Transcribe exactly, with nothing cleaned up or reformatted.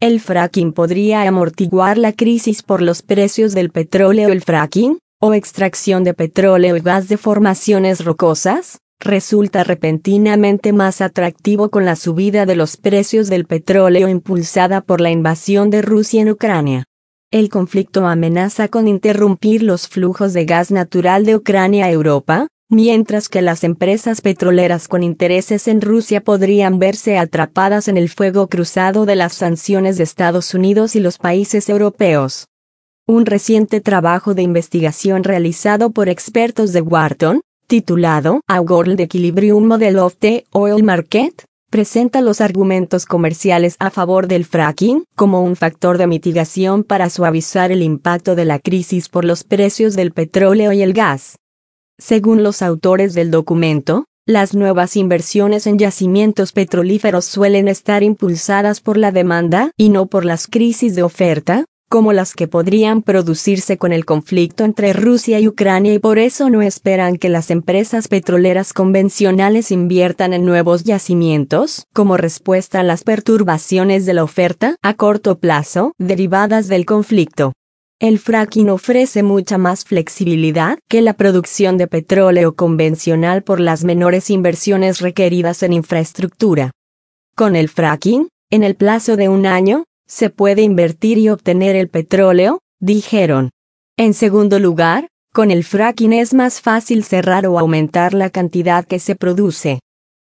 ¿El fracking podría amortiguar la crisis por los precios del petróleo? ¿El fracking, o extracción de petróleo y gas de formaciones rocosas, resulta repentinamente más atractivo con la subida de los precios del petróleo impulsada por la invasión de Rusia en Ucrania? El conflicto amenaza con interrumpir los flujos de gas natural de Ucrania a Europa, mientras que las empresas petroleras con intereses en Rusia podrían verse atrapadas en el fuego cruzado de las sanciones de Estados Unidos y los países europeos. Un reciente trabajo de investigación realizado por expertos de Wharton, titulado A World Equilibrium Model of the Oil Market, presenta los argumentos comerciales a favor del fracking como un factor de mitigación para suavizar el impacto de la crisis por los precios del petróleo y el gas. Según los autores del documento, las nuevas inversiones en yacimientos petrolíferos suelen estar impulsadas por la demanda y no por las crisis de oferta, como las que podrían producirse con el conflicto entre Rusia y Ucrania, y por eso no esperan que las empresas petroleras convencionales inviertan en nuevos yacimientos, como respuesta a las perturbaciones de la oferta a corto plazo derivadas del conflicto. El fracking ofrece mucha más flexibilidad que la producción de petróleo convencional por las menores inversiones requeridas en infraestructura. Con el fracking, en el plazo de un año, se puede invertir y obtener el petróleo, dijeron. En segundo lugar, con el fracking es más fácil cerrar o aumentar la cantidad que se produce.